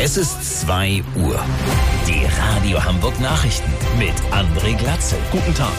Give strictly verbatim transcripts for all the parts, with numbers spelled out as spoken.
Es ist zwei Uhr. Die Radio Hamburg Nachrichten mit André Glatzel. Guten Tag.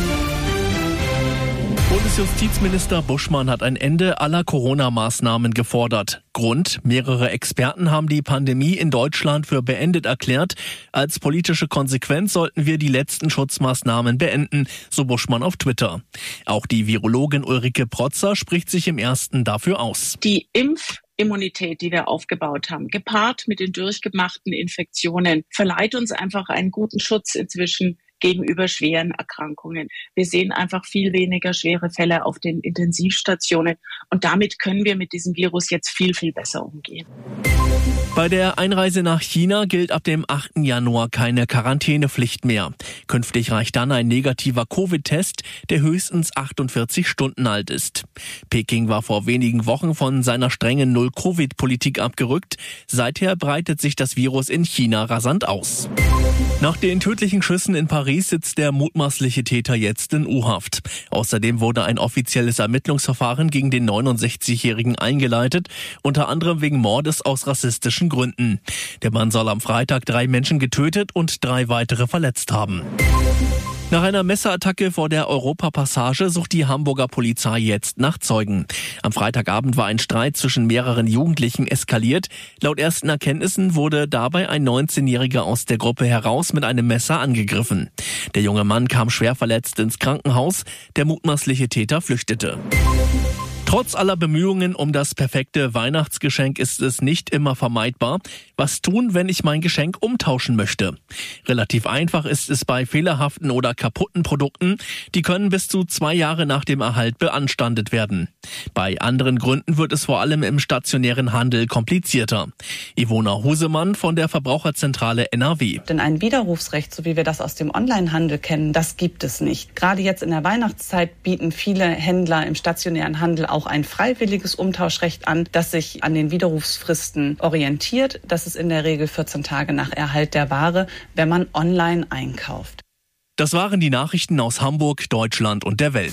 Bundesjustizminister Buschmann hat ein Ende aller Corona-Maßnahmen gefordert. Grund: mehrere Experten haben die Pandemie in Deutschland für beendet erklärt. Als politische Konsequenz sollten wir die letzten Schutzmaßnahmen beenden, so Buschmann auf Twitter. Auch die Virologin Ulrike Protzer spricht sich im Ersten dafür aus. Die Impfimmunität, die wir aufgebaut haben, gepaart mit den durchgemachten Infektionen, verleiht uns einfach einen guten Schutz inzwischen gegenüber schweren Erkrankungen. Wir sehen einfach viel weniger schwere Fälle auf den Intensivstationen und damit können wir mit diesem Virus jetzt viel, viel besser umgehen. Bei der Einreise nach China gilt ab dem achten Januar keine Quarantänepflicht mehr. Künftig reicht dann ein negativer Covid-Test, der höchstens achtundvierzig Stunden alt ist. Peking war vor wenigen Wochen von seiner strengen Null-Covid-Politik abgerückt. Seither breitet sich das Virus in China rasant aus. Nach den tödlichen Schüssen in Paris sitzt der mutmaßliche Täter jetzt in U-Haft. Außerdem wurde ein offizielles Ermittlungsverfahren gegen den neunundsechzigjährigen eingeleitet, unter anderem wegen Mordes aus rassistischen Gründen. Der Mann soll am Freitag drei Menschen getötet und drei weitere verletzt haben. Nach einer Messerattacke vor der Europapassage sucht die Hamburger Polizei jetzt nach Zeugen. Am Freitagabend war ein Streit zwischen mehreren Jugendlichen eskaliert. Laut ersten Erkenntnissen wurde dabei ein neunzehnjähriger aus der Gruppe heraus mit einem Messer angegriffen. Der junge Mann kam schwer verletzt ins Krankenhaus. Der mutmaßliche Täter flüchtete. Trotz aller Bemühungen um das perfekte Weihnachtsgeschenk ist es nicht immer vermeidbar. Was tun, wenn ich mein Geschenk umtauschen möchte? Relativ einfach ist es bei fehlerhaften oder kaputten Produkten. Die können bis zu zwei Jahre nach dem Erhalt beanstandet werden. Bei anderen Gründen wird es vor allem im stationären Handel komplizierter. Ivona Husemann von der Verbraucherzentrale N R W. Denn ein Widerrufsrecht, so wie wir das aus dem Onlinehandel kennen, das gibt es nicht. Gerade jetzt in der Weihnachtszeit bieten viele Händler im stationären Handel auch ein freiwilliges Umtauschrecht an, das sich an den Widerrufsfristen orientiert. Das ist in der Regel vierzehn Tage nach Erhalt der Ware, wenn man online einkauft. Das waren die Nachrichten aus Hamburg, Deutschland und der Welt.